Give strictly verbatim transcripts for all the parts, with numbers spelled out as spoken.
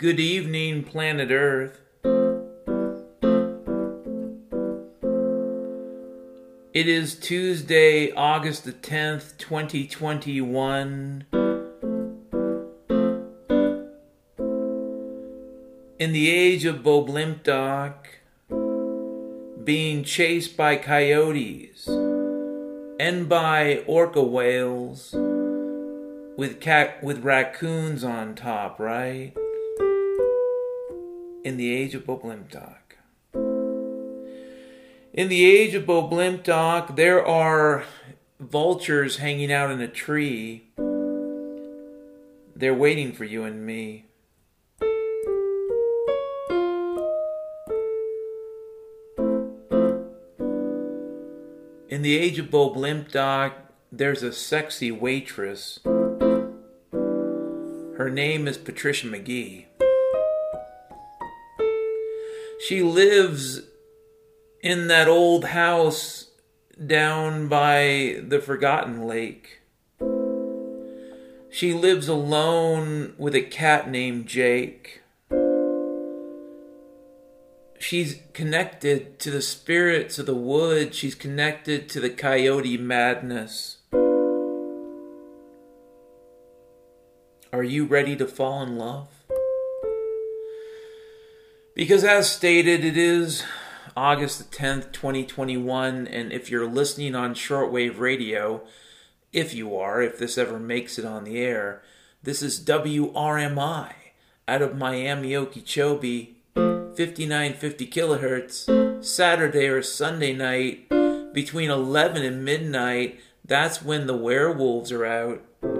Good evening, planet Earth. It is Tuesday, August the tenth, twenty twenty-one. In the age of Boblimpdoc, being chased by coyotes and by orca whales with cat with raccoons on top, right? In the age of Boblimpdoc. In the age of Boblimpdoc, there are vultures hanging out in a tree. They're waiting for you and me. In the age of Boblimpdoc, there's a sexy waitress. Her name is Patricia McGee. She lives in that old house down by the Forgotten Lake. She lives alone with a cat named Jake. She's connected to the spirits of the woods. She's connected to the coyote madness. Are you ready to fall in love? Because as stated, it is August the tenth, twenty twenty-one, and if you're listening on shortwave radio, if you are, if this ever makes it on the air, this is W R M I out of Miami, Okeechobee, fifty-nine fifty kilohertz, Saturday or Sunday night, between eleven and midnight. That's when the werewolves are out.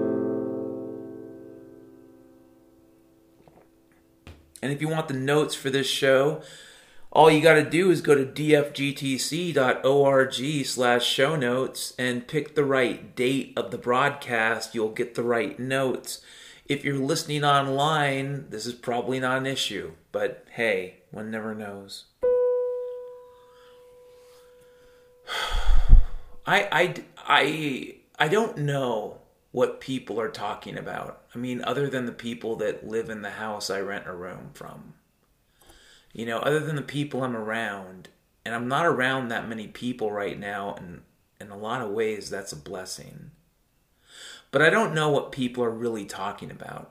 And if you want the notes for this show, all you got to do is go to d f g t c dot org slash show notes and pick the right date of the broadcast. You'll get the right notes. If you're listening online, this is probably not an issue. But hey, one never knows. I, I, I, I don't know what people are talking about. I mean, other than the people that live in the house I rent a room from. You know, other than the people I'm around, and I'm not around that many people right now, and in a lot of ways that's a blessing. But I don't know what people are really talking about.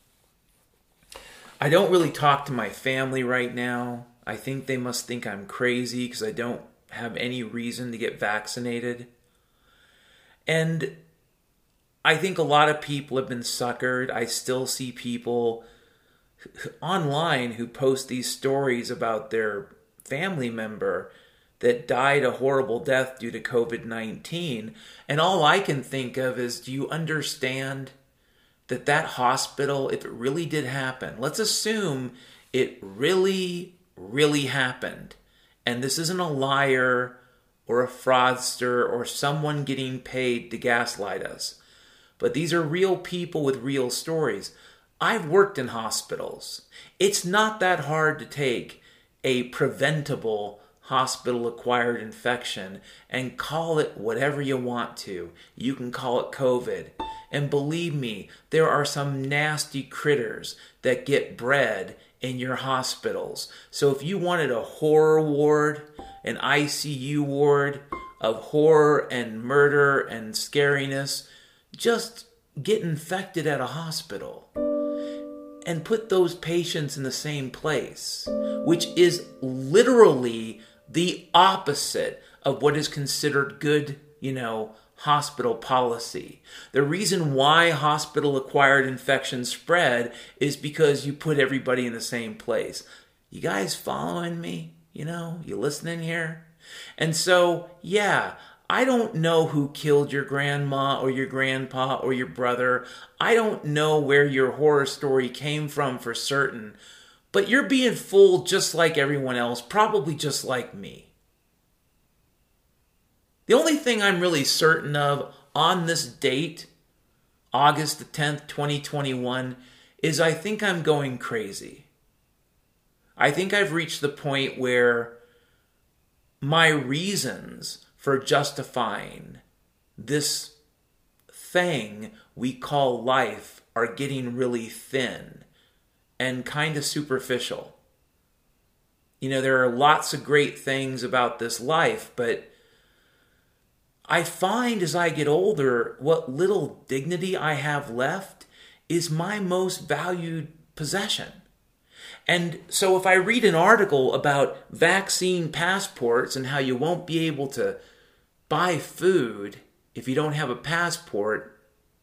I don't really talk to my family right now. I think they must think I'm crazy because I don't have any reason to get vaccinated. And I think a lot of people have been suckered. I still see people online who post these stories about their family member that died a horrible death due to covid nineteen. And all I can think of is, do you understand that that hospital, if it really did happen, let's assume it really, really happened, and this isn't a liar or a fraudster or someone getting paid to gaslight us, but these are real people with real stories. I've worked in hospitals. It's not that hard to take a preventable hospital-acquired infection and call it whatever you want to. You can call it COVID. And believe me, there are some nasty critters that get bred in your hospitals. So if you wanted a horror ward, an I C U ward of horror and murder and scariness, just get infected at a hospital and put those patients in the same place, which is literally the opposite of what is considered good, you know, hospital policy. The reason why hospital-acquired infections spread is because you put everybody in the same place. You guys following me? You know, you listening here? And so, yeah, I don't know who killed your grandma or your grandpa or your brother. I don't know where your horror story came from for certain. But you're being fooled just like everyone else, probably just like me. The only thing I'm really certain of on this date, August the tenth, twenty twenty-one, is I think I'm going crazy. I think I've reached the point where my reasons for justifying this thing we call life are getting really thin. and kind of superficial. You know, there are lots of great things about this life, but I find as I get older, what little dignity I have left is my most valued possession. And so if I read an article about vaccine passports and how you won't be able to buy food if you don't have a passport,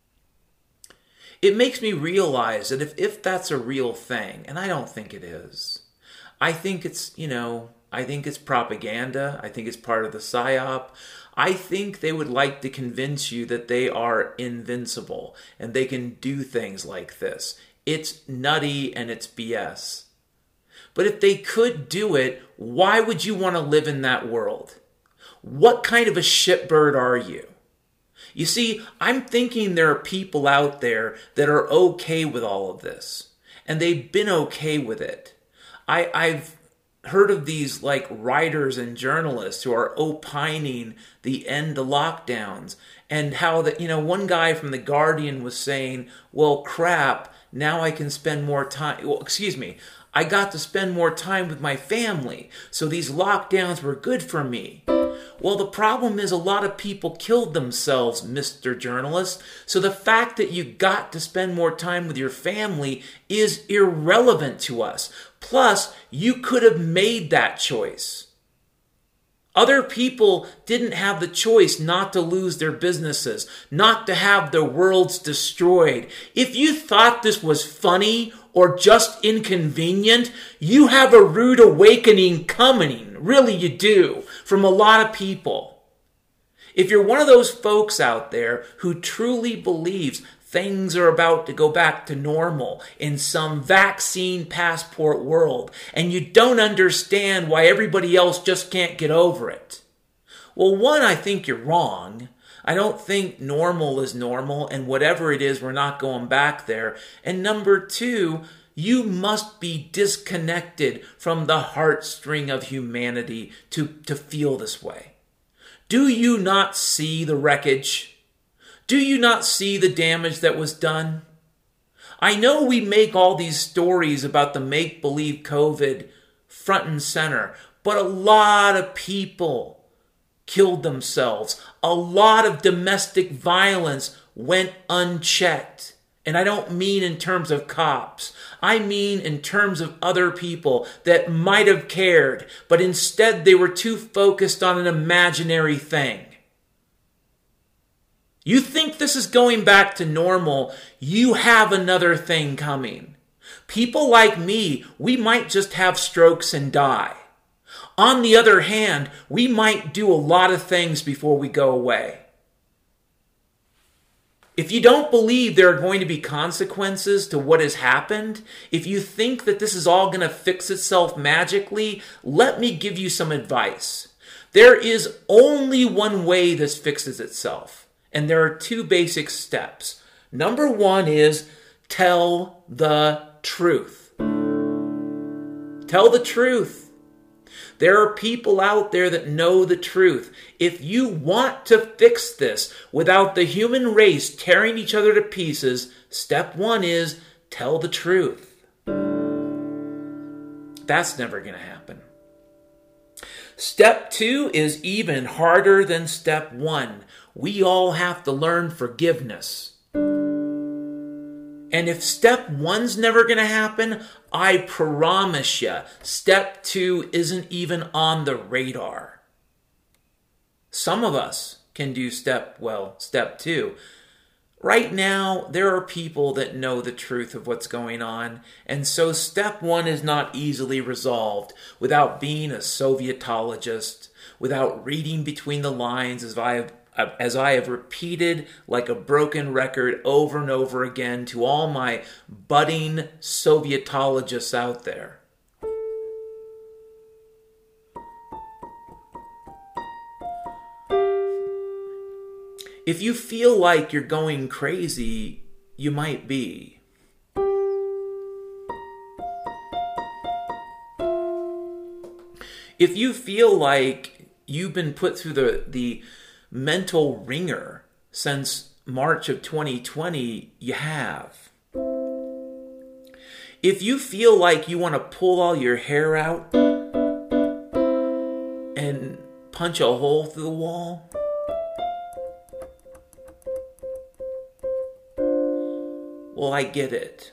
it makes me realize that if, if that's a real thing, and I don't think it is, I think it's, you know, I think it's propaganda. I think it's part of the psyop. I think they would like to convince you that they are invincible and they can do things like this. It's nutty and it's B S. But if they could do it, why would you want to live in that world? What kind of a shitbird are you? You see, I'm thinking there are people out there that are okay with all of this. And they've been okay with it. I, I've heard of these like writers and journalists who are opining the end to lockdowns. And how that, you know, one guy from The Guardian was saying, well, crap, now I can spend more time. Well, excuse me. I got to spend more time with my family. So these lockdowns were good for me. Well, the problem is a lot of people killed themselves, Mister Journalist. So the fact that you got to spend more time with your family is irrelevant to us. Plus, you could have made that choice. Other people didn't have the choice not to lose their businesses, not to have their worlds destroyed. If you thought this was funny or just inconvenient, you have a rude awakening coming. Really, you do, from a lot of people. If you're one of those folks out there who truly believes things are about to go back to normal in some vaccine passport world, and you don't understand why everybody else just can't get over it. Well, one, I think you're wrong. I don't think normal is normal, and whatever it is, we're not going back there. And number two, you must be disconnected from the heartstring of humanity to, to feel this way. Do you not see the wreckage? Do you not see the damage that was done? I know we make all these stories about the make-believe COVID front and center, but a lot of people killed themselves. A lot of domestic violence went unchecked. And I don't mean in terms of cops. I mean in terms of other people that might have cared, but instead they were too focused on an imaginary thing. You think this is going back to normal, you have another thing coming. People like me, we might just have strokes and die. On the other hand, we might do a lot of things before we go away. If you don't believe there are going to be consequences to what has happened, if you think that this is all going to fix itself magically, let me give you some advice. There is only one way this fixes itself. And there are two basic steps. Number one is tell the truth. Tell the truth. There are people out there that know the truth. If you want to fix this without the human race tearing each other to pieces, step one is tell the truth. That's never going to happen. Step two is even harder than step one. We all have to learn forgiveness. And if step one's never going to happen, I promise you, step two isn't even on the radar. Some of us can do step, well, step two. Right now, there are people that know the truth of what's going on, and so step one is not easily resolved without being a Sovietologist, without reading between the lines as I have as I have repeated like a broken record over and over again to all my budding Sovietologists out there. If you feel like you're going crazy, you might be. If you feel like you've been put through the, the mental ringer since March of twenty twenty, you have. If you feel like you want to pull all your hair out and punch a hole through the wall, well, I get it.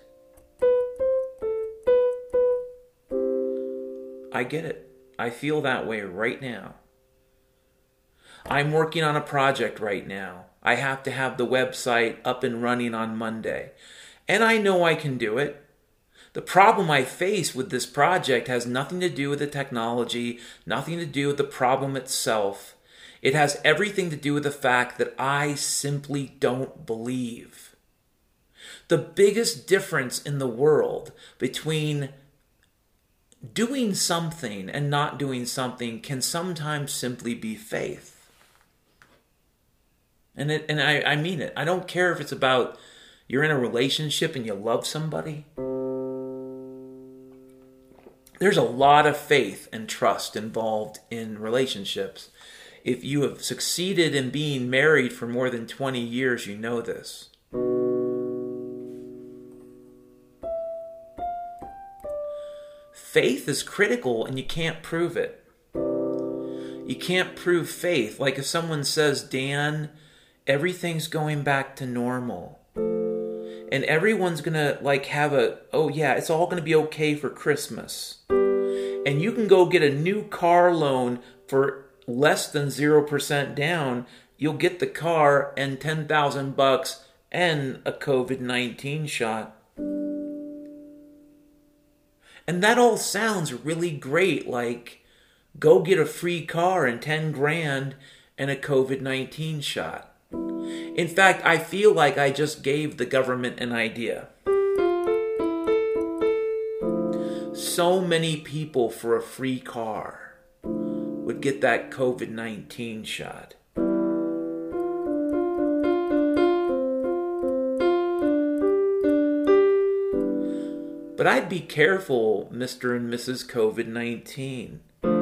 I get it. I feel that way right now. I'm working on a project right now. I have to have the website up and running on Monday. And I know I can do it. The problem I face with this project has nothing to do with the technology, nothing to do with the problem itself. It has everything to do with the fact that I simply don't believe. The biggest difference in the world between doing something and not doing something can sometimes simply be faith. And it, and I, I mean it. I don't care if it's about you're in a relationship and you love somebody. There's a lot of faith and trust involved in relationships. If you have succeeded in being married for more than twenty years, you know this. Faith is critical and you can't prove it. You can't prove faith. Like if someone says, Dan, everything's going back to normal. And everyone's going to like have a, oh yeah, it's all going to be okay for Christmas. And you can go get a new car loan for less than zero percent down. You'll get the car and ten thousand bucks and a covid nineteen shot. And that all sounds really great, like go get a free car and ten grand and a covid nineteen shot. In fact, I feel like I just gave the government an idea. So many people for a free car would get that covid nineteen shot. But I'd be careful, Mister and Missus covid nineteen.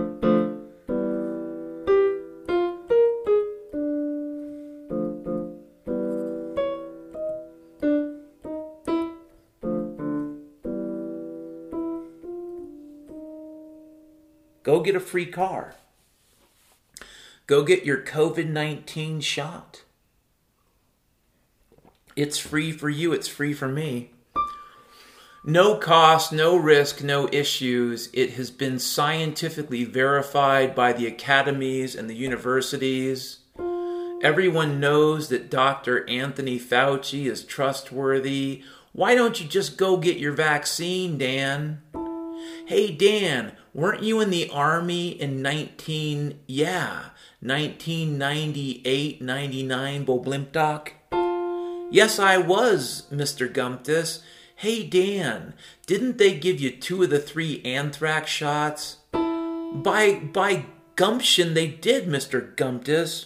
Go get a free car. Go get your covid nineteen shot. It's free for you. It's free for me. No cost, no risk, no issues. It has been scientifically verified by the academies and the universities. Everyone knows that Doctor Anthony Fauci is trustworthy. Why don't you just go get your vaccine, Dan? Hey, Dan, weren't you in the Army in nineteen, yeah, nineteen ninety-eight, ninety-nine, Boblimpdoc? Yes, I was, Mister Gumptus. Hey, Dan, didn't they give you two of the three anthrax shots? By, by gumption, they did, Mister Gumptus.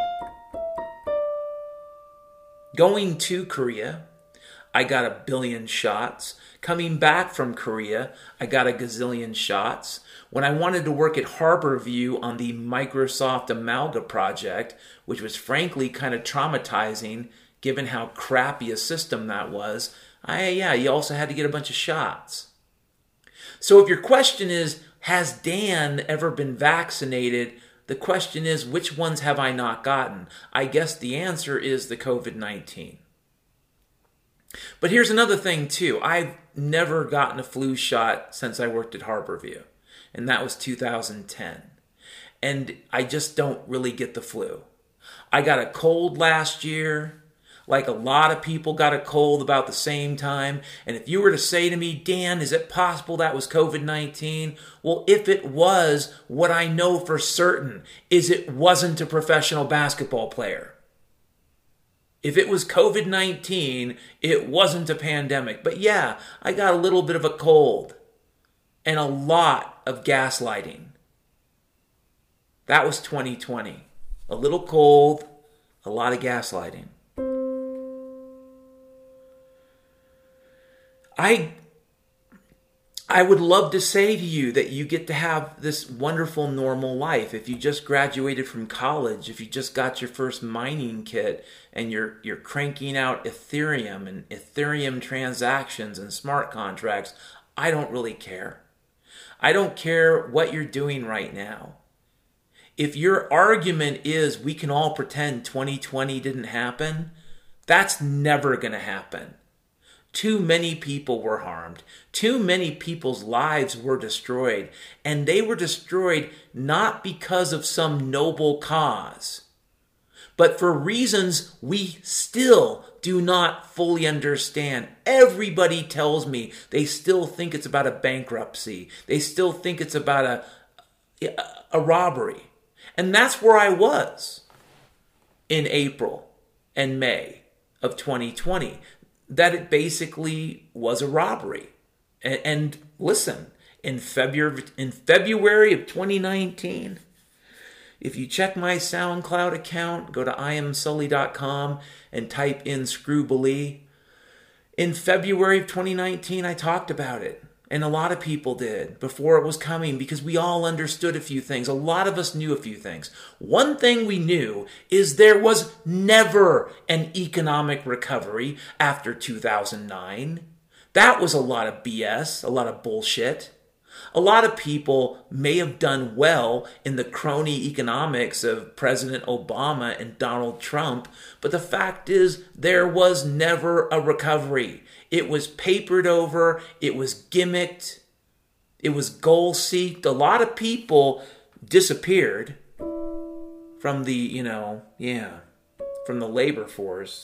Going to Korea, I got a billion shots. Coming back from Korea, I got a gazillion shots. When I wanted to work at Harborview on the Microsoft Amalga project, which was frankly kind of traumatizing given how crappy a system that was, I, yeah, you also had to get a bunch of shots. So if your question is, has Dan ever been vaccinated? The question is, which ones have I not gotten? I guess the answer is the covid nineteen. But here's another thing too. I've never gotten a flu shot since I worked at Harborview. And that was two thousand ten. And I just don't really get the flu. I got a cold last year. Like a lot of people got a cold about the same time. And if you were to say to me, Dan, is it possible that was covid nineteen? Well, if it was, what I know for certain is it wasn't a professional basketball player. If it was covid nineteen, it wasn't a pandemic. But yeah, I got a little bit of a cold and a lot of gaslighting. That was twenty twenty. A little cold, a lot of gaslighting. I I would love to say to you that you get to have this wonderful normal life. If you just graduated from college, if you just got your first mining kit and you're you're cranking out Ethereum and Ethereum transactions and smart contracts, I don't really care. I don't care what you're doing right now. If your argument is we can all pretend twenty twenty didn't happen, that's never going to happen. Too many people were harmed. Too many people's lives were destroyed. And they were destroyed not because of some noble cause, but for reasons we still do not fully understand. Everybody tells me they still think it's about a bankruptcy. They still think it's about a, a robbery. And that's where I was in April and May of twenty twenty. That it basically was a robbery. And, and listen, in February, in February of twenty nineteen, if you check my SoundCloud account, go to I am sully dot com and type in Scroobilee. In February of twenty nineteen, I talked about it. And a lot of people did before it was coming because we all understood a few things. A lot of us knew a few things. One thing we knew is there was never an economic recovery after two thousand nine. That was a lot of B S, a lot of bullshit. A lot of people may have done well in the crony economics of President Obama and Donald Trump, but the fact is there was never a recovery. It was papered over. It was gimmicked. It was goal-seeked. A lot of people disappeared from the, you know, yeah, from the labor force.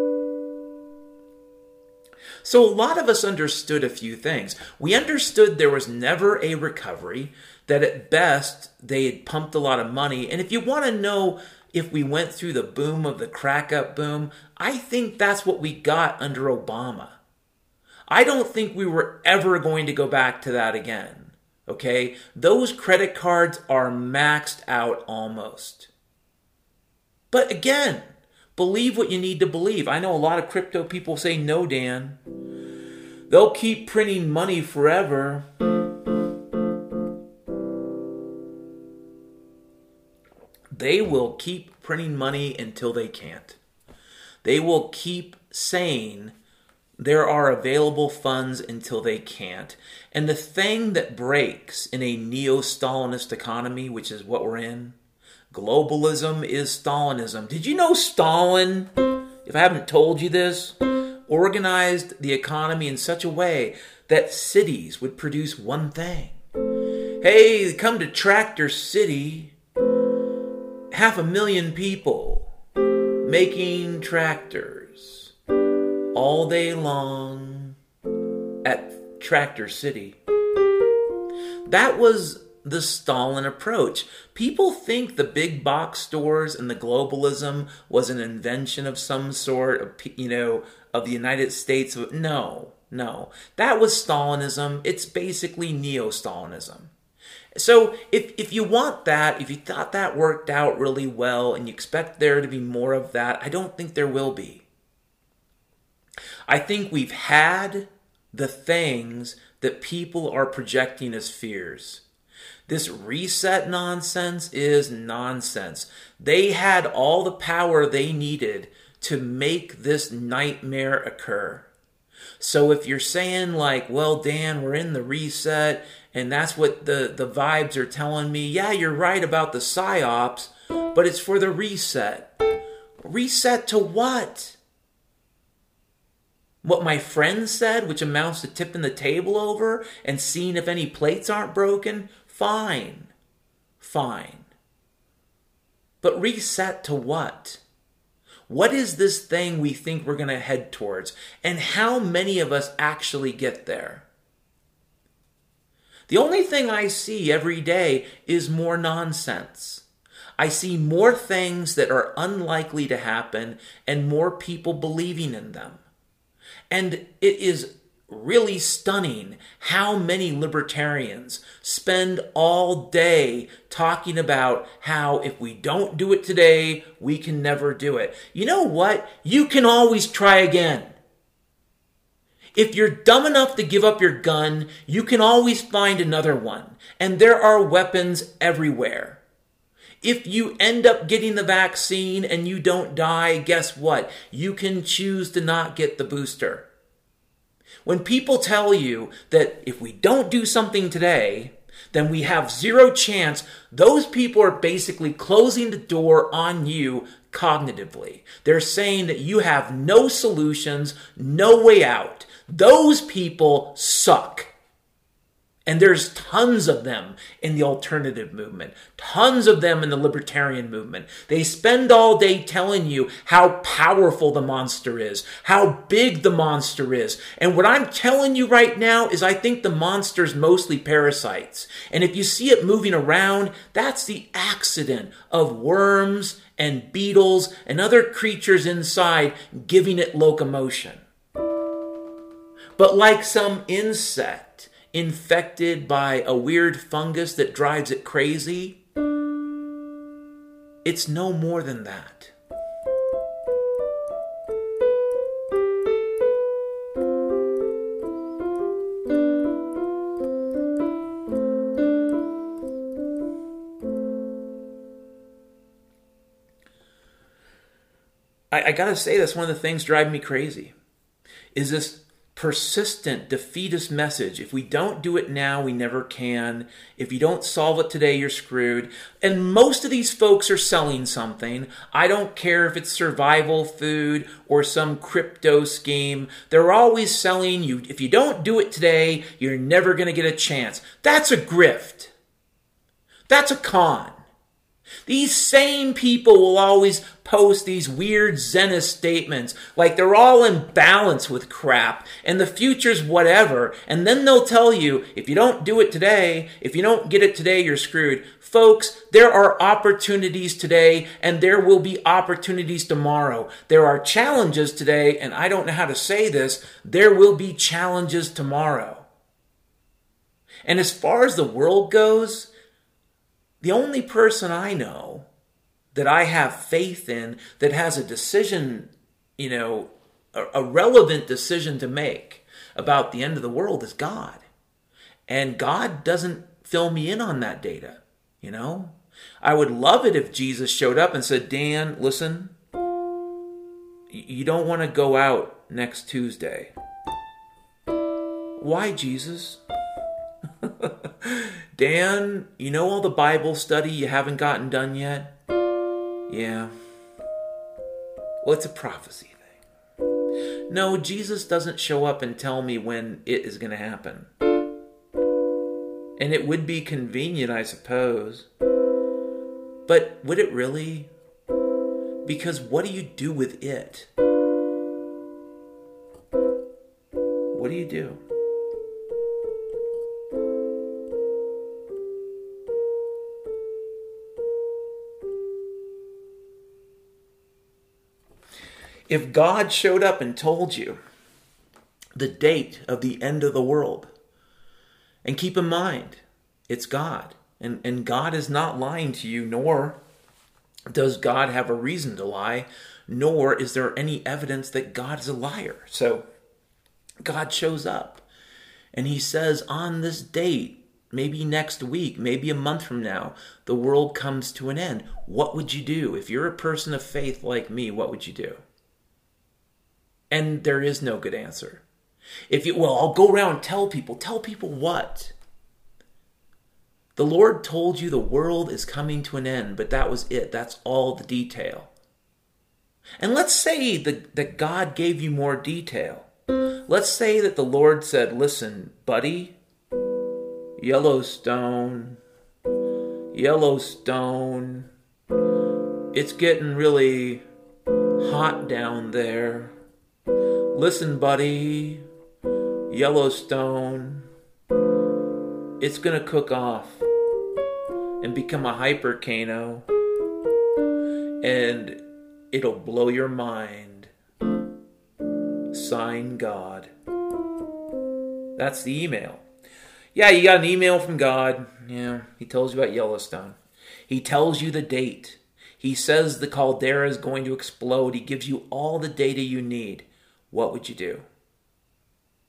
So a lot of us understood a few things. We understood there was never a recovery, that at best they had pumped a lot of money. And if you want to know if we went through the boom of the crack-up boom, I think that's what we got under Obama. I don't think we were ever going to go back to that again, okay? Those credit cards are maxed out almost. But again, believe what you need to believe. I know a lot of crypto people say, no, Dan. They'll keep printing money forever. They will keep printing money until they can't. They will keep saying there are available funds until they can't. And the thing that breaks in a neo-Stalinist economy, which is what we're in, globalism is Stalinism. Did you know Stalin, if I haven't told you this, organized the economy in such a way that cities would produce one thing? Hey, come to Tractor City. Half a million people making tractors all day long at Tractor City. That was the Stalin approach. People think the big box stores and the globalism was an invention of some sort, of, you know, of the United States. No, no. That was Stalinism. It's basically neo-Stalinism. So if, if you want that, if you thought that worked out really well and you expect there to be more of that, I don't think there will be. I think we've had the things that people are projecting as fears. This reset nonsense is nonsense. They had all the power they needed to make this nightmare occur. So if you're saying like, well, Dan, we're in the reset and that's what the, the vibes are telling me, yeah, you're right about the psyops, but it's for the reset. Reset to what? What my friend said, which amounts to tipping the table over and seeing if any plates aren't broken? Fine. Fine. But reset to what? What is this thing we think we're going to head towards? And how many of us actually get there? The only thing I see every day is more nonsense. I see more things that are unlikely to happen and more people believing in them. And it is really stunning how many libertarians spend all day talking about how if we don't do it today, we can never do it. You know what? You can always try again. If you're dumb enough to give up your gun, you can always find another one. And there are weapons everywhere. If you end up getting the vaccine and you don't die, guess what? You can choose to not get the booster. When people tell you that if we don't do something today, then we have zero chance, those people are basically closing the door on you cognitively. They're saying that you have no solutions, no way out. Those people suck. And there's tons of them in the alternative movement, tons of them in the libertarian movement. They spend all day telling you how powerful the monster is, how big the monster is. And what I'm telling you right now is I think the monster's mostly parasites. And if you see it moving around, that's the accident of worms and beetles and other creatures inside giving it locomotion. But like some insect infected by a weird fungus that drives it crazy, it's no more than that. I, I gotta say, that's one of the things driving me crazy, is this persistent defeatist message. If we don't do it now, we never can. If you don't solve it today, you're screwed. And most of these folks are selling something. I don't care if it's survival food or some crypto scheme. They're always selling you, if you don't do it today, you're never going to get a chance. That's a grift. That's a con. These same people will always post these weird Zenist statements like they're all in balance with crap and the future's whatever. And then they'll tell you, if you don't do it today, if you don't get it today, you're screwed. Folks, there are opportunities today and there will be opportunities tomorrow. There are challenges today, and I don't know how to say this, there will be challenges tomorrow. And as far as the world goes, the only person I know that I have faith in that has a decision, you know, a, a relevant decision to make about the end of the world is God. And God doesn't fill me in on that data, you know. I would love it if Jesus showed up and said, Dan, listen, you don't want to go out next Tuesday. Why, Jesus? Dan, you know all the Bible study you haven't gotten done yet? Yeah. Well, it's a prophecy thing. No, Jesus doesn't show up and tell me when it is going to happen. And it would be convenient, I suppose. But would it really? Because what do you do with it? What do you do? If God showed up and told you the date of the end of the world, and keep in mind, it's God, and, and God is not lying to you, nor does God have a reason to lie, nor is there any evidence that God is a liar. So God shows up, and he says, on this date, maybe next week, maybe a month from now, the world comes to an end. What would you do? If you're a person of faith like me, what would you do? And there is no good answer. If you, well, I'll go around and tell people. Tell people what? The Lord told you the world is coming to an end, but that was it. That's all the detail. And let's say that, that God gave you more detail. Let's say that the Lord said, listen, buddy, Yellowstone, Yellowstone, it's getting really hot down there. Listen, buddy, Yellowstone, it's going to cook off and become a hypercano, and it'll blow your mind. Sign God. That's the email. Yeah, you got an email from God. Yeah, he tells you about Yellowstone. He tells you the date. He says the caldera is going to explode. He gives you all the data you need. What would you do?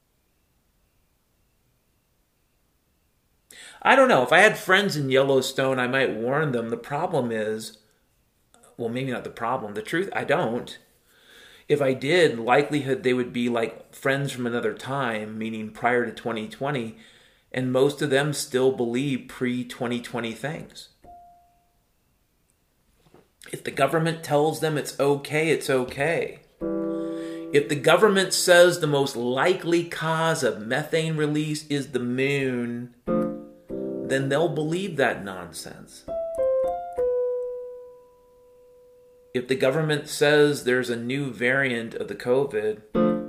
I don't know. If I had friends in Yellowstone, I might warn them. The problem is, well, maybe not the problem. The truth, I don't. If I did, likelihood they would be like friends from another time, meaning prior to twenty twenty, and most of them still believe pre twenty twenty things. If the government tells them it's okay, it's okay. If the government says the most likely cause of methane release is the moon, then they'll believe that nonsense. If the government says there's a new variant of the COVID,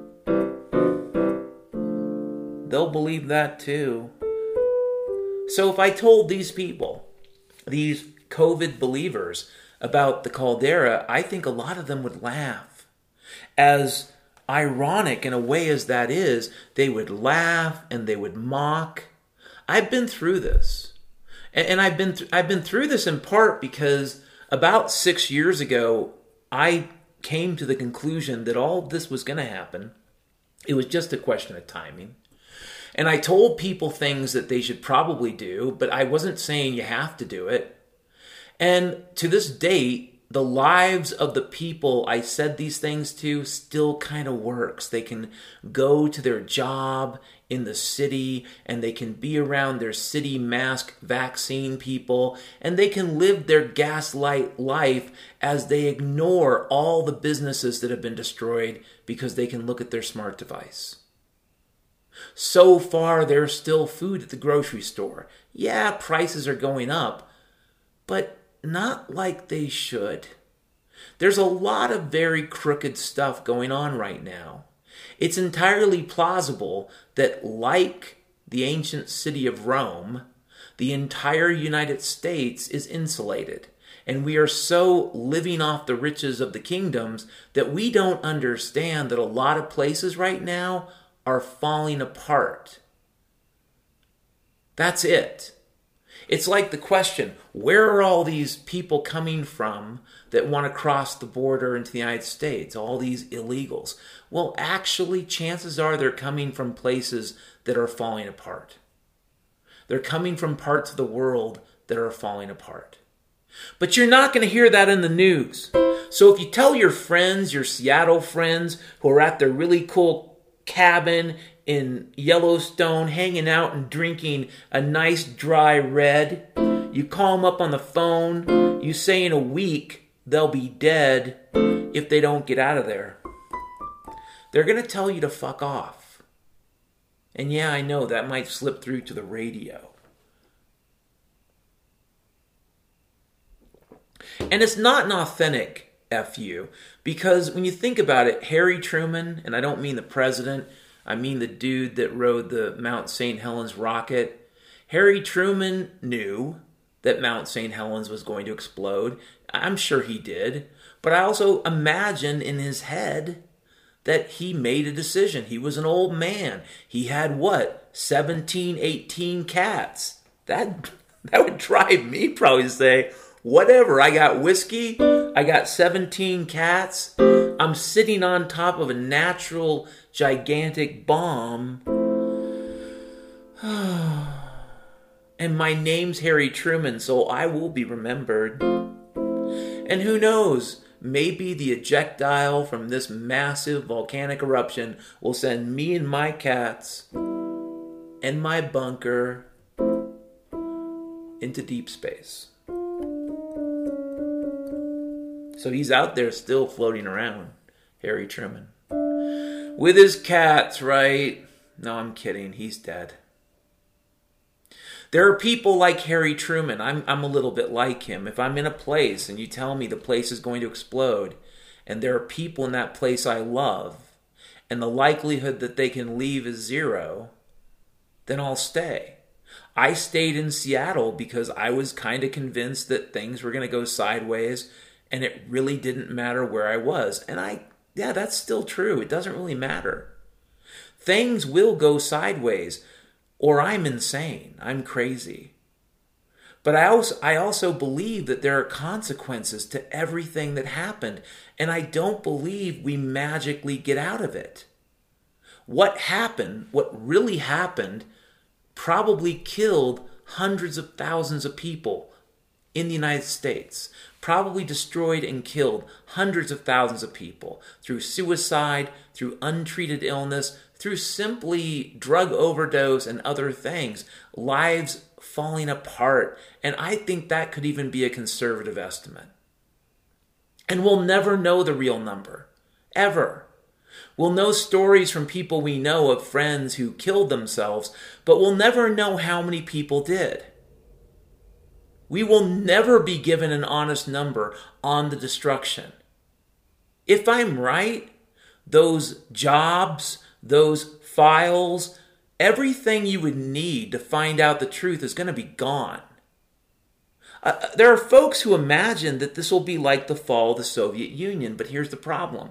they'll believe that too. So if I told these people, these COVID believers, about the caldera, I think a lot of them would laugh. As ironic in a way as that is, they would laugh and they would mock. I've been through this. And I've been th- I've been through this in part because about six years ago, I came to the conclusion that all this was going to happen. It was just a question of timing. And I told people things that they should probably do, but I wasn't saying you have to do it. And to this date, the lives of the people I said these things to still kind of works. They can go to their job in the city and they can be around their city mask vaccine people and they can live their gaslight life as they ignore all the businesses that have been destroyed because they can look at their smart device. So far, there's still food at the grocery store. Yeah, prices are going up, but not like they should. There's a lot of very crooked stuff going on right now. It's entirely plausible that, like the ancient city of Rome, the entire United States is insulated. And we are so living off the riches of the kingdoms that we don't understand that a lot of places right now are falling apart. That's it. It's like the question, where are all these people coming from that want to cross the border into the United States? All these illegals. Well, actually, chances are they're coming from places that are falling apart. They're coming from parts of the world that are falling apart. But you're not going to hear that in the news. So if you tell your friends, your Seattle friends, who are at their really cool cabin in Yellowstone, hanging out and drinking a nice dry red, you call them up on the phone, you say in a week they'll be dead if they don't get out of there. They're going to tell you to fuck off. And yeah, I know that might slip through to the radio. And it's not an authentic F U, because when you think about it, Harry Truman, and I don't mean the president, I mean the dude that rode the Mount Saint Helens rocket. Harry Truman knew that Mount Saint Helens was going to explode. I'm sure he did. But I also imagine in his head that he made a decision. He was an old man. He had what? seventeen, eighteen cats. That, that would drive me probably to say, whatever, I got whiskey, I got seventeen cats, I'm sitting on top of a natural gigantic bomb, and my name's Harry Truman, so I will be remembered. And who knows, maybe the ejectile from this massive volcanic eruption will send me and my cats and my bunker into deep space. So he's out there still floating around, Harry Truman. With his cats, right? No, I'm kidding. He's dead. There are people like Harry Truman. I'm, I'm a little bit like him. If I'm in a place and you tell me the place is going to explode, and there are people in that place I love, and the likelihood that they can leave is zero, then I'll stay. I stayed in Seattle because I was kind of convinced that things were going to go sideways, and it really didn't matter where I was. And I, yeah, that's still true. It doesn't really matter. Things will go sideways, or I'm insane. I'm crazy. But I also, I also believe that there are consequences to everything that happened, and I don't believe we magically get out of it. What happened, what really happened, probably killed hundreds of thousands of people in the United States, probably destroyed and killed hundreds of thousands of people through suicide, through untreated illness, through simply drug overdose and other things, lives falling apart. And I think that could even be a conservative estimate. And we'll never know the real number, ever. We'll know stories from people we know of friends who killed themselves, but we'll never know how many people did. We will never be given an honest number on the destruction. If I'm right, those jobs, those files, everything you would need to find out the truth is going to be gone. Uh, there are folks who imagine that this will be like the fall of the Soviet Union, but here's the problem.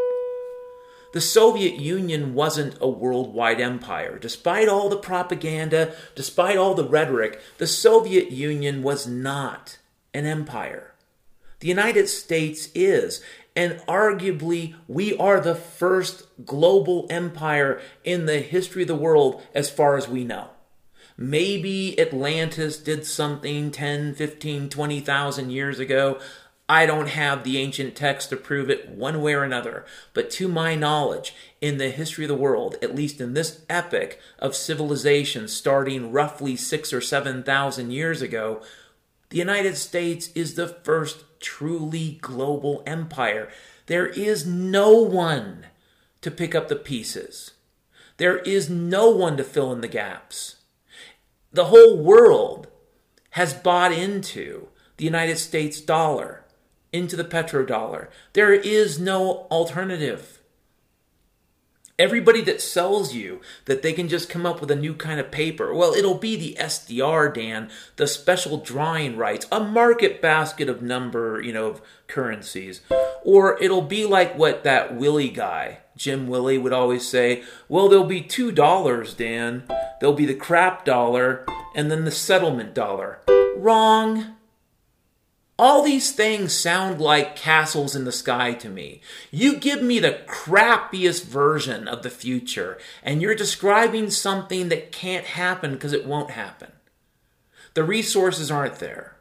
The Soviet Union wasn't a worldwide empire. Despite all the propaganda, despite all the rhetoric, the Soviet Union was not an empire. The United States is, and arguably we are the first global empire in the history of the world as far as we know. Maybe Atlantis did something ten, fifteen, twenty thousand years ago. I don't have the ancient text to prove it one way or another, but to my knowledge, in the history of the world, at least in this epoch of civilization starting roughly six or seven thousand years ago, the United States is the first truly global empire. There is no one to pick up the pieces. There is no one to fill in the gaps. The whole world has bought into the United States dollar, into the petrodollar. There is no alternative. Everybody that sells you that they can just come up with a new kind of paper, well, it'll be the S D R, Dan, the special drawing rights, a market basket of number, you know, of currencies. Or it'll be like what that Willie guy, Jim Willie, would always say, well, there'll be two dollars, Dan. There'll be the crap dollar and then the settlement dollar. Wrong. All these things sound like castles in the sky to me. You give me the crappiest version of the future, and you're describing something that can't happen because it won't happen. The resources aren't there.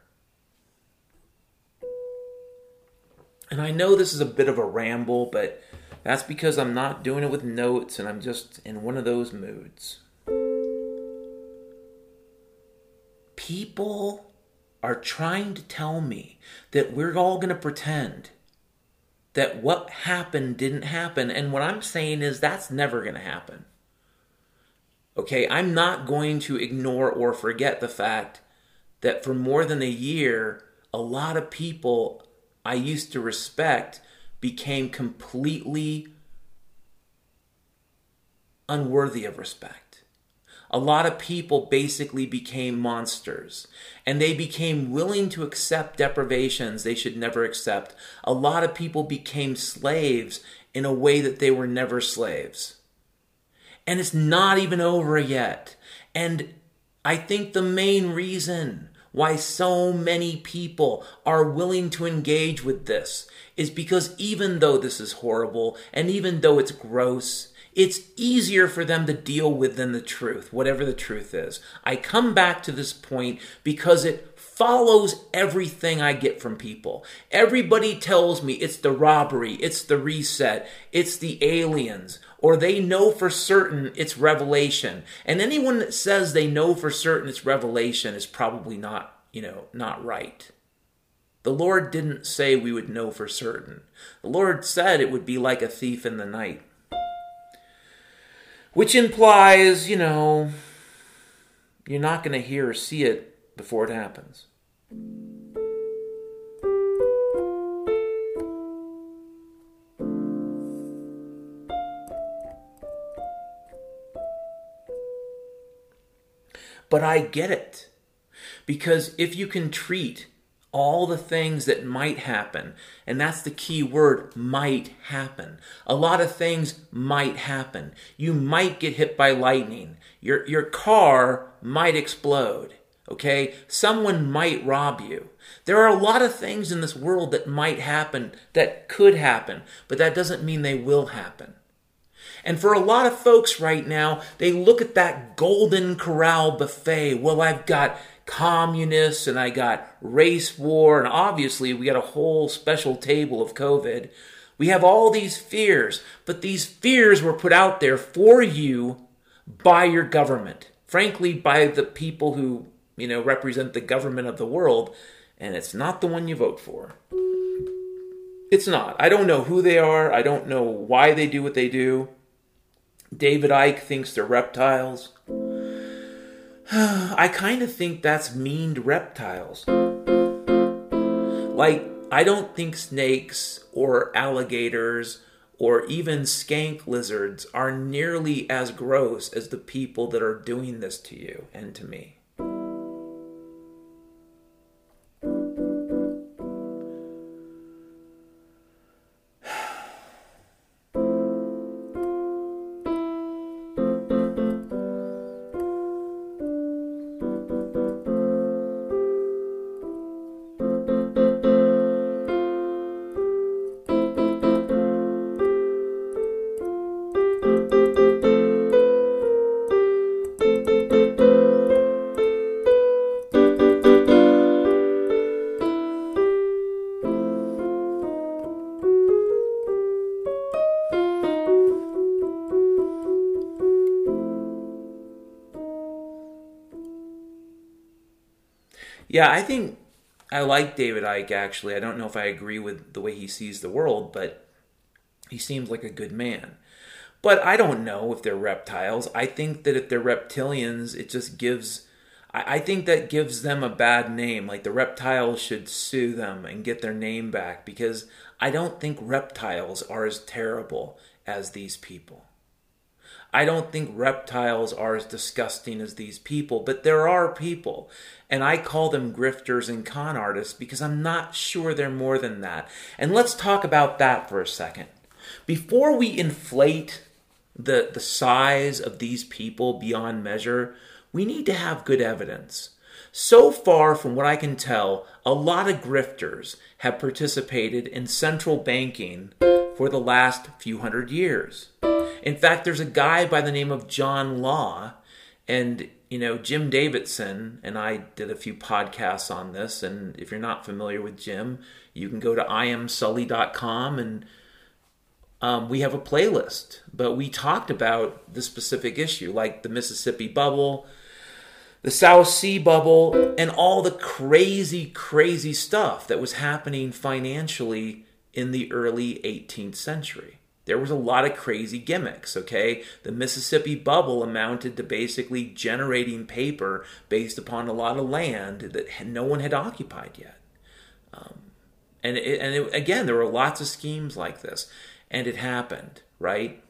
And I know this is a bit of a ramble, but that's because I'm not doing it with notes, and I'm just in one of those moods. People are trying to tell me that we're all going to pretend that what happened didn't happen. And what I'm saying is that's never going to happen. Okay, I'm not going to ignore or forget the fact that for more than a year, a lot of people I used to respect became completely unworthy of respect. A lot of people basically became monsters, and they became willing to accept deprivations they should never accept. A lot of people became slaves in a way that they were never slaves. And it's not even over yet. And I think the main reason why so many people are willing to engage with this is because even though this is horrible, and even though it's gross, it's easier for them to deal with than the truth, whatever the truth is. I come back to this point because it follows everything I get from people. Everybody tells me it's the robbery, it's the reset, it's the aliens, or they know for certain it's revelation. And anyone that says they know for certain it's revelation is probably not, you know, not right. The Lord didn't say we would know for certain. The Lord said it would be like a thief in the night. Which implies, you know, you're not going to hear or see it before it happens. But I get it. Because if you can treat all the things that might happen, and that's the key word, might happen. A lot of things might happen. You might get hit by lightning. Your, your car might explode. Okay? Someone might rob you. There are a lot of things in this world that might happen, that could happen, but that doesn't mean they will happen. And for a lot of folks right now, they look at that Golden Corral buffet. Well, I've got communists and I got race war, and obviously we got a whole special table of COVID. We have all these fears, but these fears were put out there for you by your government. Frankly, by the people who, you know, represent the government of the world, and it's not the one you vote for. It's not. I don't know who they are. I don't know why they do what they do. David Icke thinks they're reptiles. I kind of think that's mean to reptiles. Like, I don't think snakes or alligators or even skank lizards are nearly as gross as the people that are doing this to you and to me. Yeah, I think I like David Icke, actually. I don't know if I agree with the way he sees the world, but he seems like a good man. But I don't know if they're reptiles. I think that if they're reptilians, it just gives... I, I think that gives them a bad name. Like, the reptiles should sue them and get their name back, because I don't think reptiles are as terrible as these people. I don't think reptiles are as disgusting as these people, but there are people, and I call them grifters and con artists because I'm not sure they're more than that. And let's talk about that for a second. Before we inflate the, the size of these people beyond measure, we need to have good evidence. So far, from what I can tell, a lot of grifters have participated in central banking for the last few hundred years. In fact, there's a guy by the name of John Law, and, you know, Jim Davidson, and I did a few podcasts on this, and if you're not familiar with Jim, you can go to I am sully dot com, and um, we have a playlist. But we talked about the specific issue, like the Mississippi bubble, the South Sea bubble, and all the crazy, crazy stuff that was happening financially in the early eighteenth century. There was a lot of crazy gimmicks, okay? The Mississippi bubble amounted to basically generating paper based upon a lot of land that no one had occupied yet. Um, and it, and it, again, there were lots of schemes like this. And it happened, right?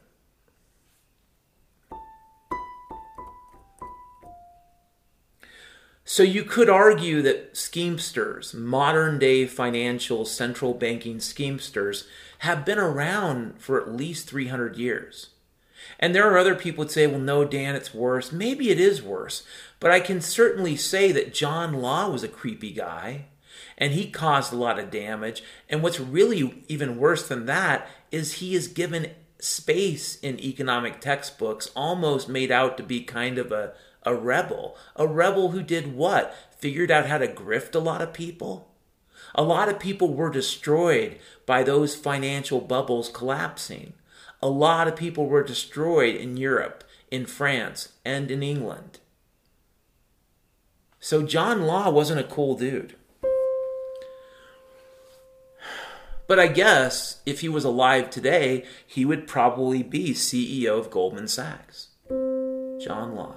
So you could argue that schemesters, modern-day financial central banking schemesters, have been around for at least three hundred years. And there are other people that say, well, no, Dan, it's worse. Maybe it is worse. But I can certainly say that John Law was a creepy guy, and he caused a lot of damage. And what's really even worse than that is he is given space in economic textbooks, almost made out to be kind of a, a rebel. A rebel who did what? Figured out how to grift a lot of people? A lot of people were destroyed by those financial bubbles collapsing. A lot of people were destroyed in Europe, in France, and in England. So John Law wasn't a cool dude. But I guess if he was alive today, he would probably be C E O of Goldman Sachs. John Law.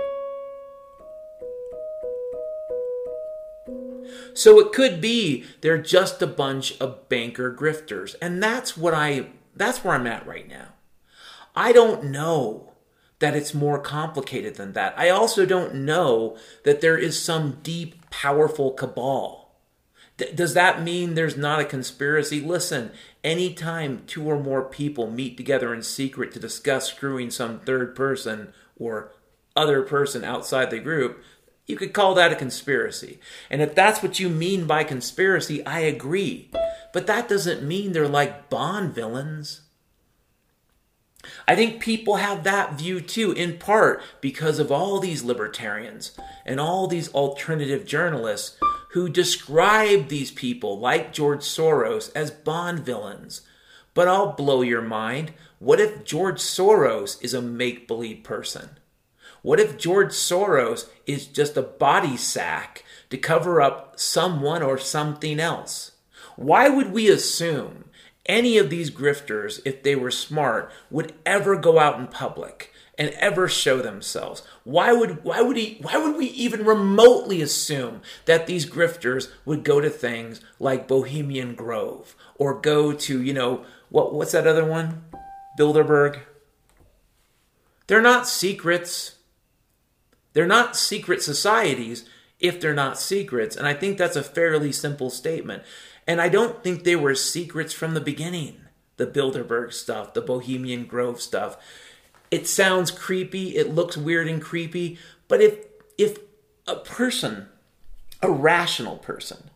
So it could be they're just a bunch of banker grifters. And that's what I that's where I'm at right now. I don't know that it's more complicated than that. I also don't know that there is some deep, powerful cabal. D- does that mean there's not a conspiracy? Listen, anytime two or more people meet together in secret to discuss screwing some third person or other person outside the group, you could call that a conspiracy. And if that's what you mean by conspiracy, I agree. But that doesn't mean they're like Bond villains. I think people have that view too, in part because of all these libertarians and all these alternative journalists who describe these people like George Soros as Bond villains. But I'll blow your mind. What if George Soros is a make-believe person? What if George Soros is just a body sack to cover up someone or something else? Why would we assume any of these grifters, if they were smart, would ever go out in public and ever show themselves? Why would why would he why would we even remotely assume that these grifters would go to things like Bohemian Grove or go to, you know, what what's that other one? Bilderberg. They're not secrets. They're not secret societies if they're not secrets, and I think that's a fairly simple statement. And I don't think they were secrets from the beginning. The Bilderberg stuff, the Bohemian Grove stuff. It sounds creepy, it looks weird and creepy, but if if a person, a rational person,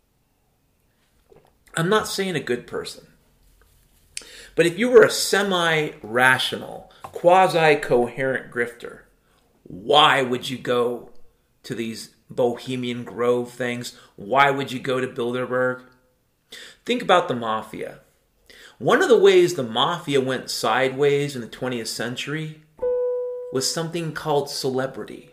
I'm not saying a good person, but if you were a semi-rational, quasi-coherent grifter, why would you go to these Bohemian Grove things? Why would you go to Bilderberg? Think about the mafia. One of the ways the mafia went sideways in the twentieth century was something called celebrity.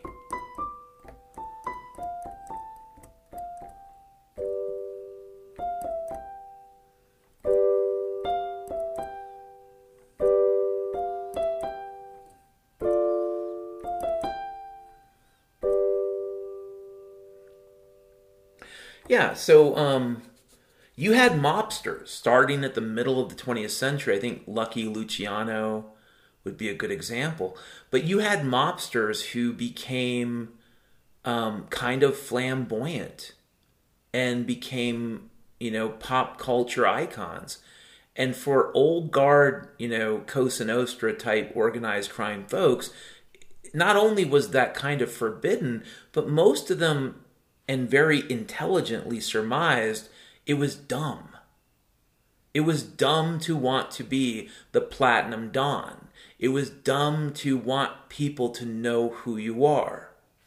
Yeah, so um, you had mobsters starting at the middle of the twentieth century. I think Lucky Luciano would be a good example. But you had mobsters who became um, kind of flamboyant and became, you know, pop culture icons. And for old guard, you know, Cosa Nostra type organized crime folks, not only was that kind of forbidden, but most of them, and very intelligently surmised, it was dumb. It was dumb to want to be the Platinum Don. It was dumb to want people to know who you are.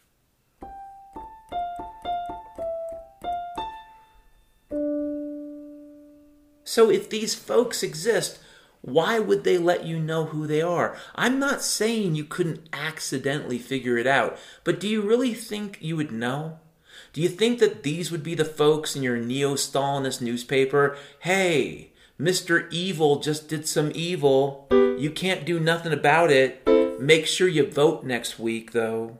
So if these folks exist, why would they let you know who they are? I'm not saying you couldn't accidentally figure it out, but do you really think you would know? Do you think that these would be the folks in your neo-Stalinist newspaper? Hey, Mister Evil just did some evil. You can't do nothing about it. Make sure you vote next week, though.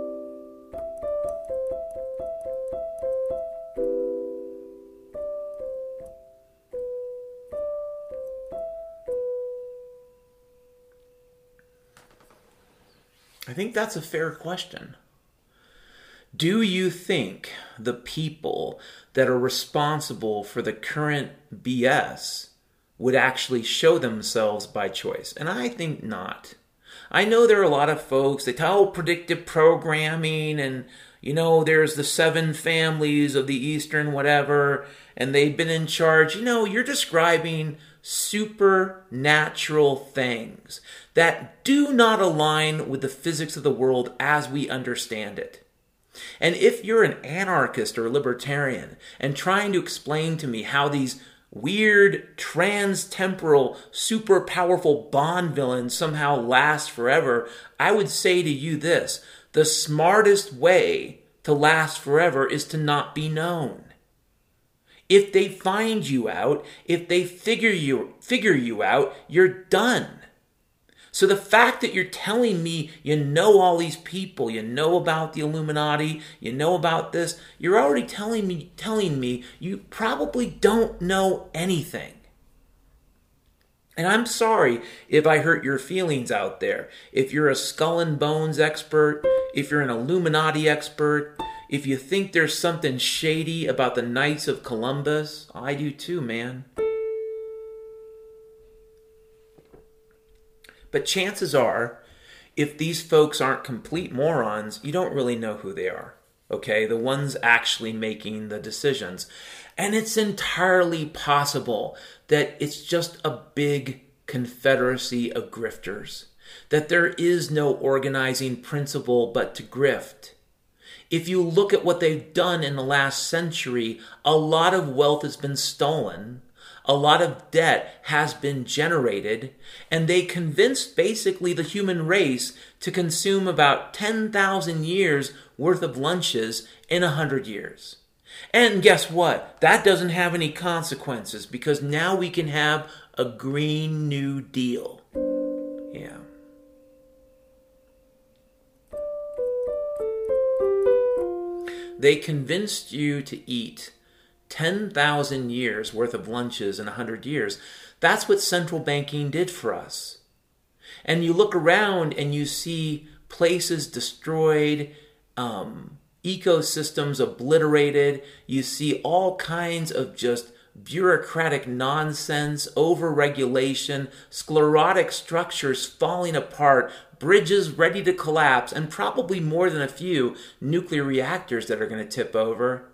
I think that's a fair question. Do you think the people that are responsible for the current B S would actually show themselves by choice? And I think not. I know there are a lot of folks that tell predictive programming and, you know, there's the seven families of the Eastern whatever, and they've been in charge. You know, you're describing supernatural things that do not align with the physics of the world as we understand it. And if you're an anarchist or a libertarian and trying to explain to me how these weird, trans-temporal, super powerful Bond villains somehow last forever, I would say to you this: the smartest way to last forever is to not be known. If they find you out, if they figure you figure you out, you're done. So the fact that you're telling me you know all these people, you know about the Illuminati, you know about this, you're already telling me telling me you probably don't know anything. And I'm sorry if I hurt your feelings out there. If you're a skull and bones expert, if you're an Illuminati expert, if you think there's something shady about the Knights of Columbus, I do too, man. But chances are, if these folks aren't complete morons, you don't really know who they are. Okay? The ones actually making the decisions. And it's entirely possible that it's just a big confederacy of grifters, that there is no organizing principle but to grift. If you look at what they've done in the last century, a lot of wealth has been stolen, a lot of debt has been generated, and they convinced basically the human race to consume about ten thousand years worth of lunches in one hundred years. And guess what? That doesn't have any consequences because now we can have a Green New Deal. Yeah. They convinced you to eat ten thousand years worth of lunches in one hundred years. That's what central banking did for us. And you look around and you see places destroyed, um, ecosystems obliterated. You see all kinds of just bureaucratic nonsense, over-regulation, sclerotic structures falling apart, bridges ready to collapse, and probably more than a few nuclear reactors that are going to tip over.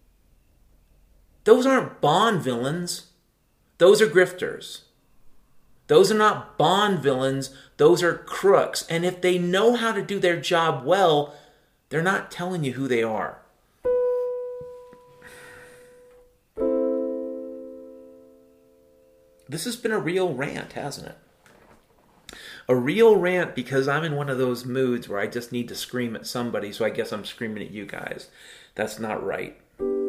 Those aren't Bond villains. Those are grifters. Those are not Bond villains. Those are crooks. And if they know how to do their job well, they're not telling you who they are. This has been a real rant, hasn't it? A real rant because I'm in one of those moods where I just need to scream at somebody, so I guess I'm screaming at you guys. That's not right.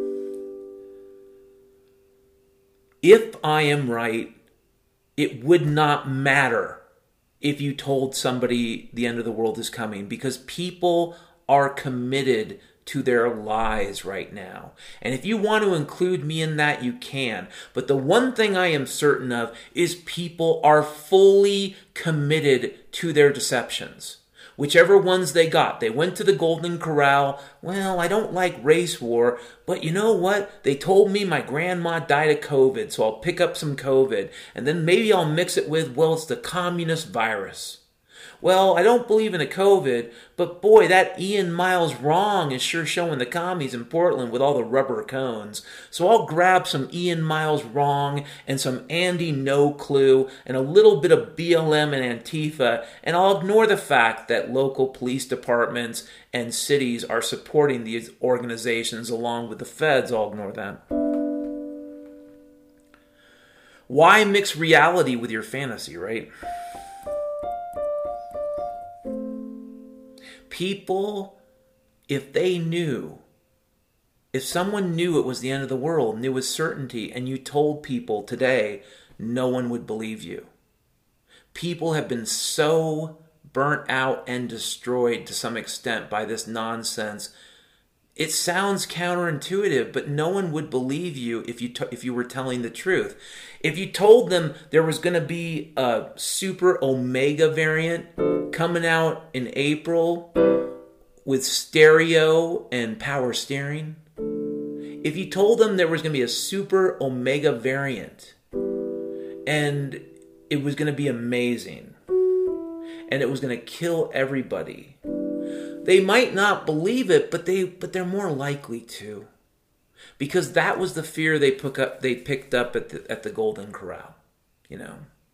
If I am right, it would not matter if you told somebody the end of the world is coming, because people are committed to their lies right now. And if you want to include me in that, you can. But the one thing I am certain of is people are fully committed to their deceptions. Whichever ones they got. They went to the Golden Corral. Well, I don't like race war, but you know what? They told me my grandma died of COVID, so I'll pick up some COVID. And then maybe I'll mix it with, well, it's the communist virus. Well, I don't believe in the COVID, but boy, that Ian Miles wrong is sure showing the commies in Portland with all the rubber cones. So I'll grab some Ian Miles wrong and some Andy No Clue and a little bit of B L M and Antifa, and I'll ignore the fact that local police departments and cities are supporting these organizations along with the feds. I'll ignore them. Why mix reality with your fantasy, right? People, if they knew, if someone knew it was the end of the world, knew with certainty, and you told people today, no one would believe you. People have been so burnt out and destroyed to some extent by this nonsense. It sounds counterintuitive, but no one would believe you if you t- if you were telling the truth. If you told them there was going to be a super Omega variant coming out in April with stereo and power steering, if you told them there was going to be a super Omega variant and it was going to be amazing and it was going to kill everybody, they might not believe it, but they but they're more likely to, because that was the fear they pick up they picked up at the at the Golden Corral. You know,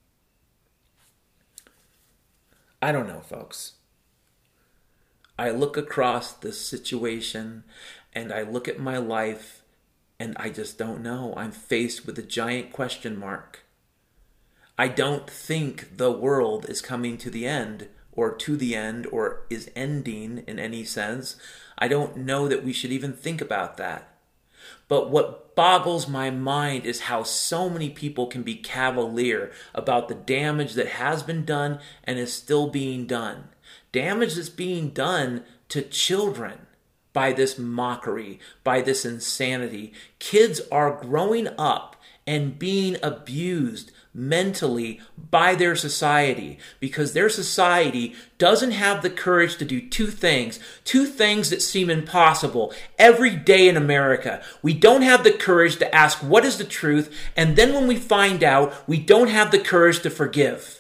I don't know, folks. I look across this situation, and I look at my life, and I just don't know. I'm faced with a giant question mark. I don't think the world is coming to the end. Or to the end, or is ending in any sense. I don't know that we should even think about that. But what boggles my mind is how so many people can be cavalier about the damage that has been done and is still being done. Damage that's being done to children by this mockery, by this insanity. Kids are growing up and being abused mentally by their society, because their society doesn't have the courage to do two things, two things that seem impossible every day in America. We don't have the courage to ask what is the truth, and then when we find out, we don't have the courage to forgive.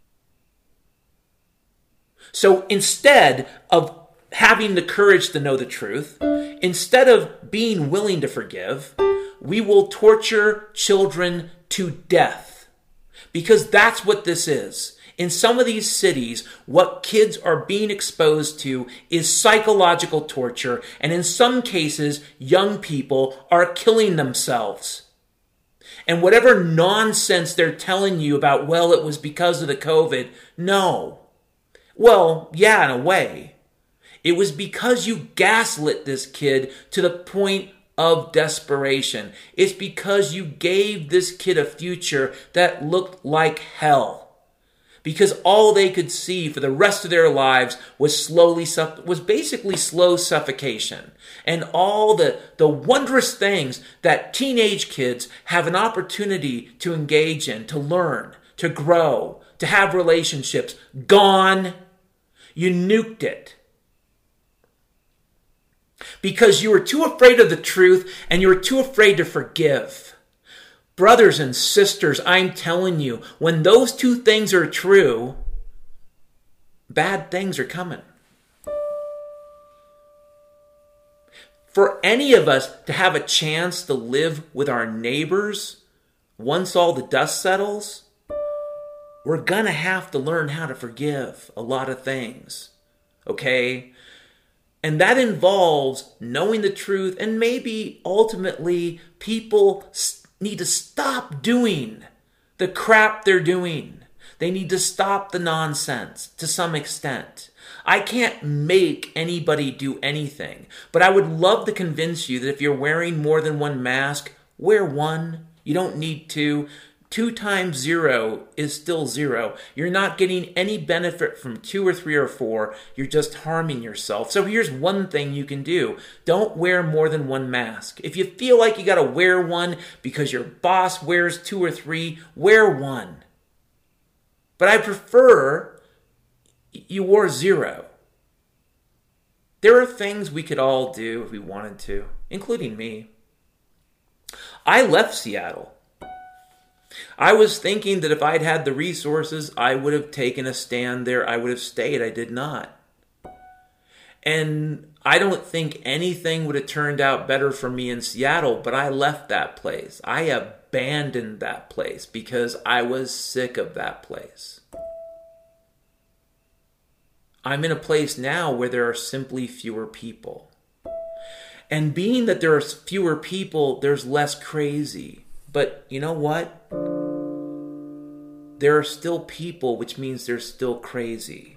So instead of having the courage to know the truth, instead of being willing to forgive, we will torture children to death. Because that's what this is. In some of these cities, what kids are being exposed to is psychological torture, and in some cases, young people are killing themselves. And whatever nonsense they're telling you about, well, it was because of the COVID, no. Well, yeah, in a way. It was because you gaslit this kid to the point of desperation. It's because you gave this kid a future that looked like hell. Because all they could see for the rest of their lives was slowly, was basically slow suffocation. And all the, the wondrous things that teenage kids have an opportunity to engage in, to learn, to grow, to have relationships, gone. You nuked it. Because you were too afraid of the truth and you were too afraid to forgive. Brothers and sisters, I'm telling you, when those two things are true, bad things are coming. For any of us to have a chance to live with our neighbors, once all the dust settles, we're going to have to learn how to forgive a lot of things. Okay? And that involves knowing the truth, and maybe ultimately people need to stop doing the crap they're doing. They need to stop the nonsense to some extent. I can't make anybody do anything, but I would love to convince you that if you're wearing more than one mask, wear one. You don't need two. Two times zero is still zero. You're not getting any benefit from two or three or four. You're just harming yourself. So here's one thing you can do. Don't wear more than one mask. If you feel like you got to wear one because your boss wears two or three, wear one. But I prefer you wore zero. There are things we could all do if we wanted to, including me. I left Seattle. I was thinking that if I'd had the resources, I would have taken a stand there. I would have stayed. I did not. And I don't think anything would have turned out better for me in Seattle, but I left that place. I abandoned that place because I was sick of that place. I'm in a place now where there are simply fewer people. And being that there are fewer people, there's less crazy. But you know what? There are still people, which means they're still crazy.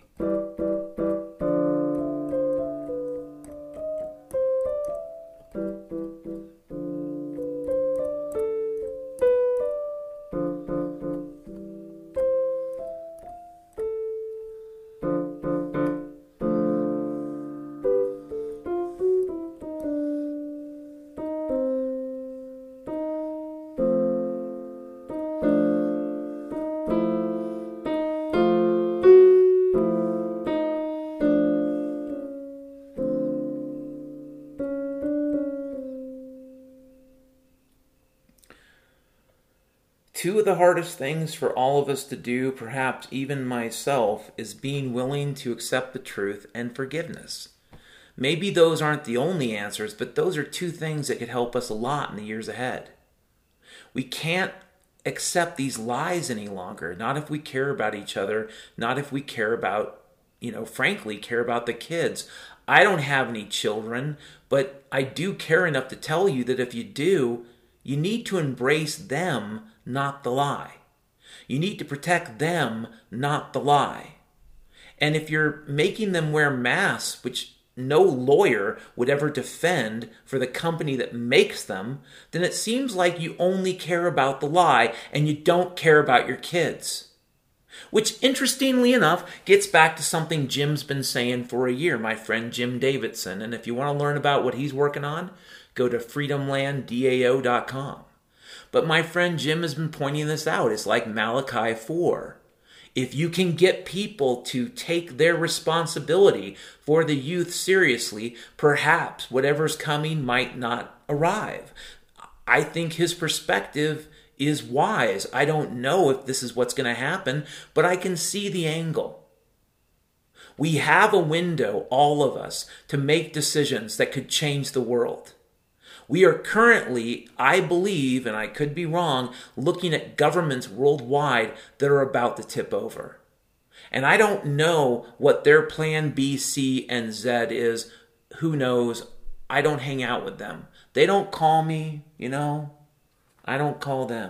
Two of the hardest things for all of us to do, perhaps even myself, is being willing to accept the truth and forgiveness. Maybe those aren't the only answers, but those are two things that could help us a lot in the years ahead. We can't accept these lies any longer, not if we care about each other, not if we care about, you know, frankly, care about the kids. I don't have any children, but I do care enough to tell you that if you do, you need to embrace them, not the lie. You need to protect them, not the lie. And if you're making them wear masks, which no lawyer would ever defend for the company that makes them, then it seems like you only care about the lie and you don't care about your kids. Which, interestingly enough, gets back to something Jim's been saying for a year, my friend Jim Davidson. And if you want to learn about what he's working on, go to freedom land D A O dot com. But my friend Jim has been pointing this out. It's like Malachi four. If you can get people to take their responsibility for the youth seriously, perhaps whatever's coming might not arrive. I think his perspective is wise. I don't know if this is what's going to happen, but I can see the angle. We have a window, all of us, to make decisions that could change the world. We are currently, I believe, and I could be wrong, looking at governments worldwide that are about to tip over. And I don't know what their plan B, C, and Z is. Who knows? I don't hang out with them. They don't call me, you know. I don't call them.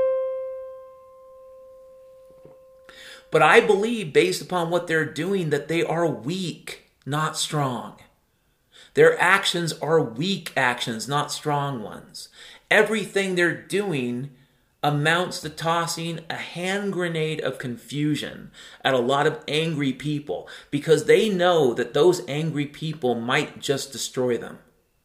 But I believe, based upon what they're doing, that they are weak, not strong. Their actions are weak actions, not strong ones. Everything they're doing amounts to tossing a hand grenade of confusion at a lot of angry people because they know that those angry people might just destroy them.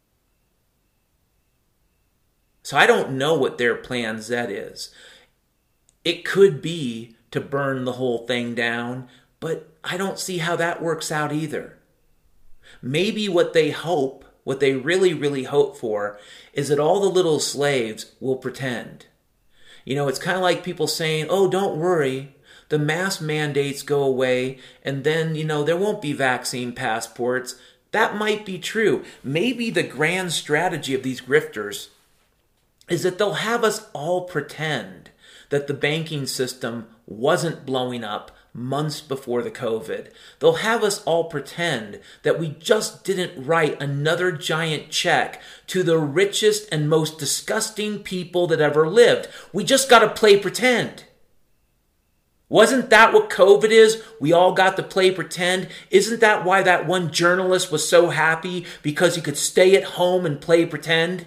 So I don't know what their plan Z is. It could be to burn the whole thing down, but I don't see how that works out either. Maybe what they hope, what they really, really hope for, is that all the little slaves will pretend. You know, it's kind of like people saying, oh, don't worry, the mask mandates go away, and then, you know, there won't be vaccine passports. That might be true. Maybe the grand strategy of these grifters is that they'll have us all pretend that the banking system wasn't blowing up months before the COVID. They'll have us all pretend that we just didn't write another giant check to the richest and most disgusting people that ever lived. We just got to play pretend. Wasn't that what COVID is? We all got to play pretend. Isn't that why that one journalist was so happy? Because he could stay at home and play pretend?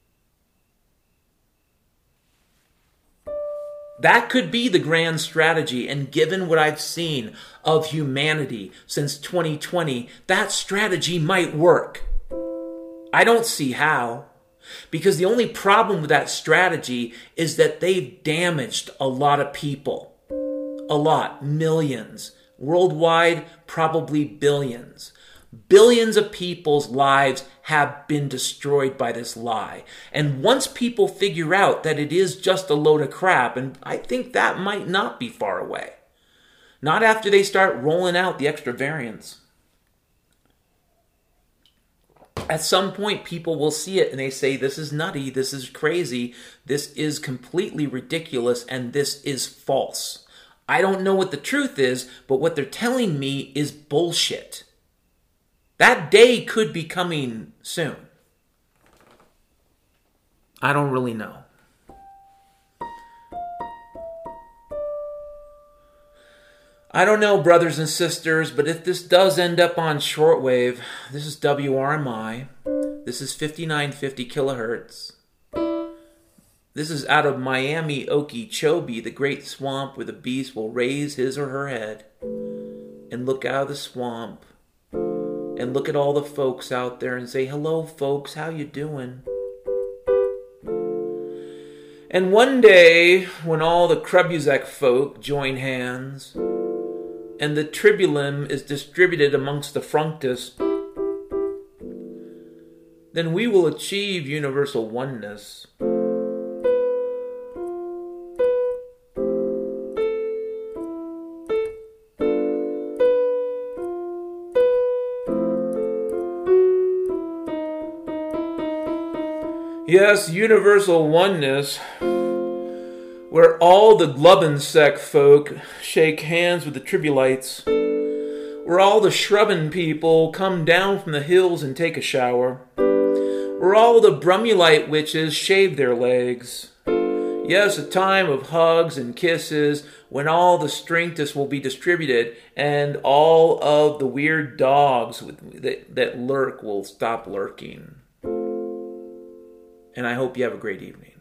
That could be the grand strategy, and given what I've seen of humanity since twenty twenty, that strategy might work. I don't see how, because the only problem with that strategy is that they've damaged a lot of people. A lot, millions. Worldwide, probably billions. Billions of people's lives have been destroyed by this lie. And once people figure out that it is just a load of crap, and I think that might not be far away. Not after they start rolling out the extra variants. At some point, people will see it and they say, this is nutty, this is crazy, this is completely ridiculous, and this is false. I don't know what the truth is, but what they're telling me is bullshit. That day could be coming soon. I don't really know. I don't know, brothers and sisters, but if this does end up on shortwave, this is W R M I. This is fifty-nine fifty kilohertz. This is out of Miami, Okeechobee, the great swamp where the beast will raise his or her head and look out of the swamp and look at all the folks out there and say, hello, folks, how you doing? And one day, when all the Krebuzek folk join hands and the tribulum is distributed amongst the frunctus, then we will achieve universal oneness. Yes, universal oneness, where all the Glubensec folk shake hands with the Tribulites, where all the Shrubben people come down from the hills and take a shower, where all the Brumulite witches shave their legs. Yes, a time of hugs and kisses when all the strengths will be distributed and all of the weird dogs with, that, that lurk will stop lurking. And I hope you have a great evening.